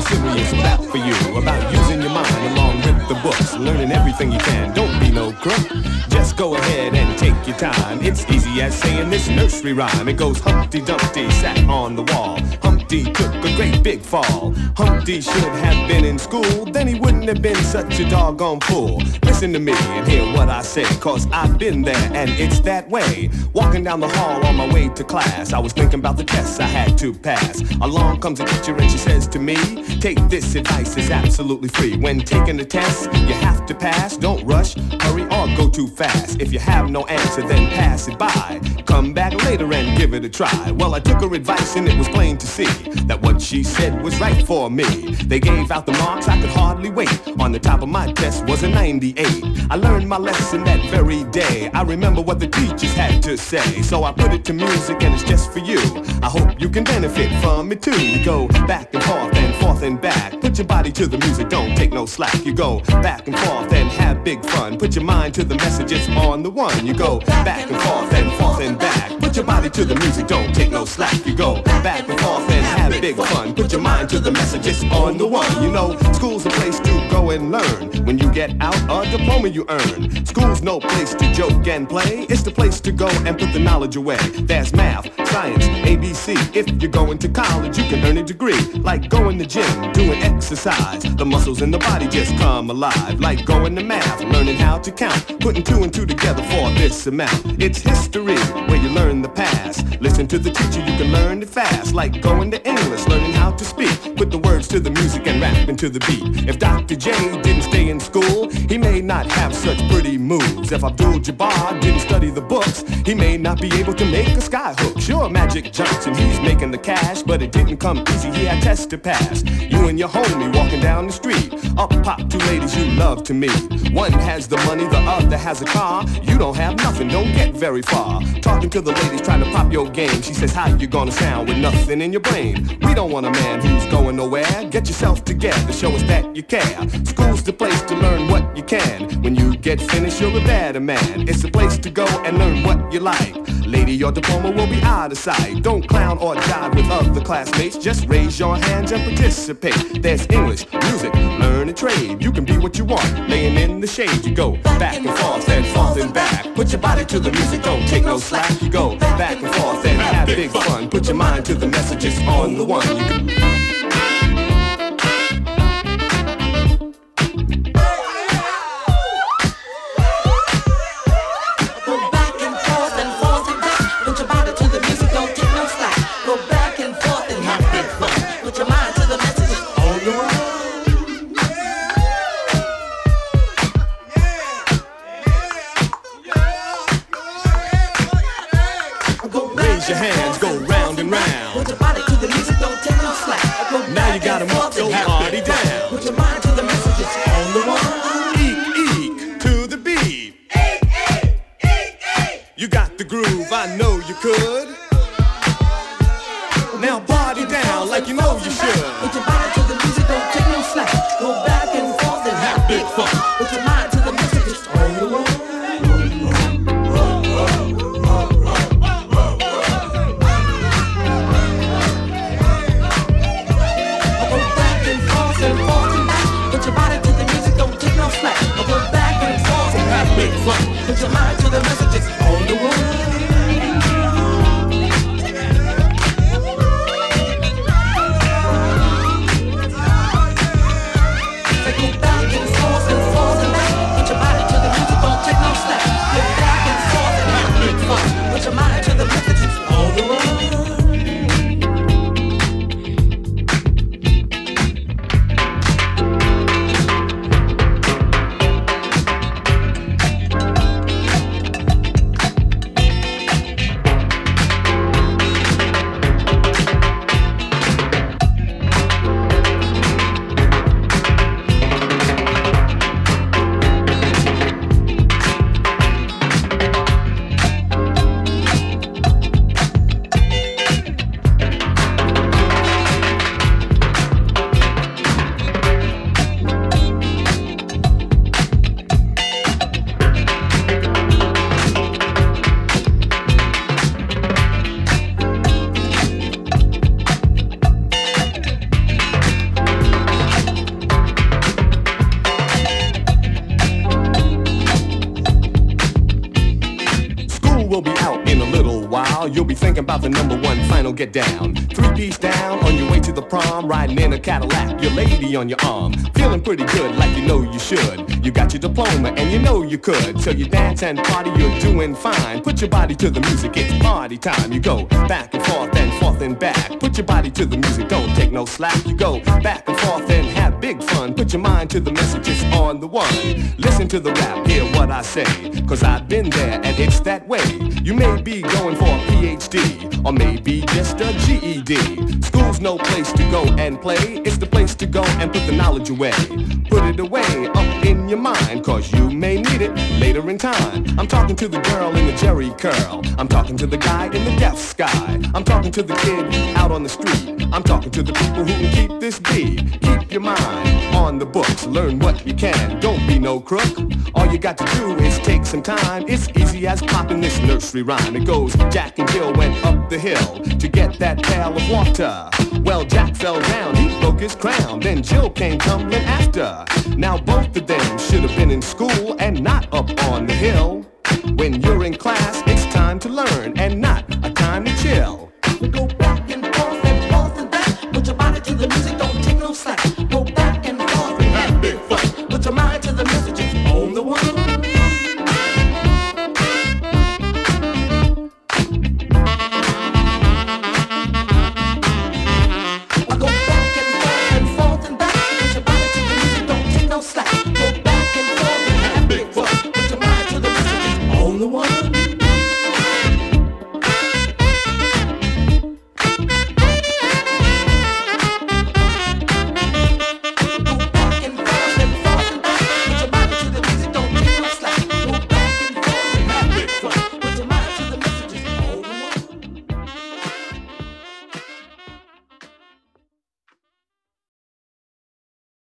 simply is that for you. About using your mind along with the books, learning everything you can. Don't be no crook. Just go ahead and take your time. It's easy as saying this nursery rhyme. It goes Humpty Dumpty sat on the wall. Humpty took a great big fall. Humpty should have been in school, then he wouldn't have been such a doggone fool. Listen to me and hear what I say, cause I've been there and it's that way. Walking down the hall on my way to class, I was thinking about the tests I had to pass. Along comes a teacher and she says to me, take this advice, it's absolutely free. When taking the test, you have to pass. Don't rush, hurry, or go too fast. If you have no answer, then pass it by. Come back later and give it a try. Well, I took her advice and it was plain to see that what she said was right for me. They gave out the marks, I could hardly wait. On the top of my test was a 98. I learned my lesson that very day. I remember what the teachers had to say, so I put it to music and it's just for you. I hope you can benefit from it too. You go back and forth and back. Put your body to the music, don't take no slack. You go back and forth and have big fun. Put your mind to the message, it's on the one. You go back and forth and back. Put your body to the music, don't take no slack. You go back and forth and have big fun. Put your mind to the message, it's on the one. You know, school's a place to go and learn. When you get out, a diploma you earn. School's no place to joke and play. It's the place to go and put the knowledge away. There's math, science, ABC. If you're going to college, you can earn a degree. Like going to gym, doing exercise. The muscles in the body just come alive. Like going to math, learning how to count. Putting two and two together for this amount. It's history, where you learn the past. Listen to the teacher, you can learn it fast. Like going to English, learning how to speak. Put the words to the music and rap into the beat. If Dr. J didn't stay in school, he may not have such pretty moves. If Abdul Jabbar didn't study the books, he may not be able to make a sky hook. Sure, Magic Johnson, he's making the cash, but it didn't come easy, he had tests to pass. You and your homie walking down the street. Up pop two ladies you love to meet. One has the money, the other has a car. You don't have nothing, don't get very far. Talking to the ladies trying to pop your game. She says, how you gonna sound with nothing in your brain? We don't want a man who's going nowhere. Get yourself together, show us that you care. School's the place to learn what you can. When you get finished, you're a better man. It's the place to go and learn what you like. Lady, your diploma will be out of sight. Don't clown or jive with other classmates. Just raise your hands and participate. There's English, music, learn a trade. You can be what you want, laying in the shade. You go back and forth and back. Put your body to the music, don't take no slack. You go back and forth and have big fun. Put your mind to the message, it's on the one. Raise your hands, go round and round. Put your body to the music, don't take no slack. Now you gotta move your body down. Put your mind to the message, it's on the one. Eek, to the beat. You got the groove, I know you could. Now party down like you know you should. Put your body to the music, don't take no slack. Go back and forth and have big fun. Put your mind to the message, it's on the one. And be thinking about the number one final get down. 3-piece down on your way to the prom, riding in a Cadillac, your lady on your arm. Feeling pretty good like you know you should. You got your diploma and you know you could. So you dance and party, you're doing fine. Put your body to the music, it's party time. You go back and forth and back. Put your body to the music, don't take no slack. You go back and forth and have big fun. Put your mind to the message, it's on the one. Listen to the rap, hear what I say. Cause I've been there and it's that way. You may be going for a PhD or maybe just a GED. School's no place to go and play. It's the place to go and put the knowledge away. Put it away up in your mind, cause you may need it later in time. I'm talking to the girl in the Jerry curl. I'm talking to the guy in the deaf sky. I'm talking to the kid out on the street. I'm talking to the people who can keep this beat. Keep your mind on the books. Learn what you can. Don't be no crook. All you got to do is take some time. It's easy as popping this nursery rhyme. It goes, Jack and Jill went up the hill to get that pail of water. Well, Jack fell down, he broke his crown. Then Jill came tumbling after. Now both of them should have been in school and not up on the hill. When you're in class, it's time to learn and not a time to chill. We go back and forth and back. Put your body to the music, don't take no slack.